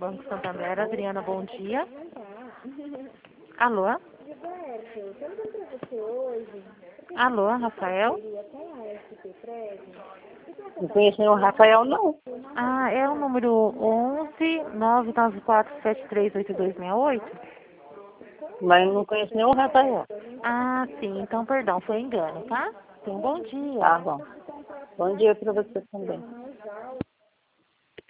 Banco Santander, Adriana, bom dia. Alô? Gilberto, eu tô ligando pra você hoje. Alô, Rafael? Não conheço nenhum Rafael, não. Ah, é o número 11-994-738268? Mas não conheço nenhum Rafael. Ah, sim, então perdão, foi engano, tá? Então, bom dia. Tá bom. Bom dia pra você também.